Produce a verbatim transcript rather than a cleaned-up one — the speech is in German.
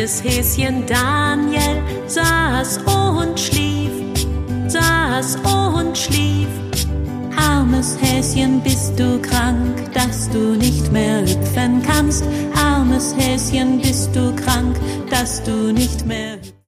Kleines Häschen Daniel saß und schlief, saß und schlief. Armes Häschen, bist du krank, dass du nicht mehr hüpfen kannst? Armes Häschen, bist du krank, dass du nicht mehr hüpfen kannst?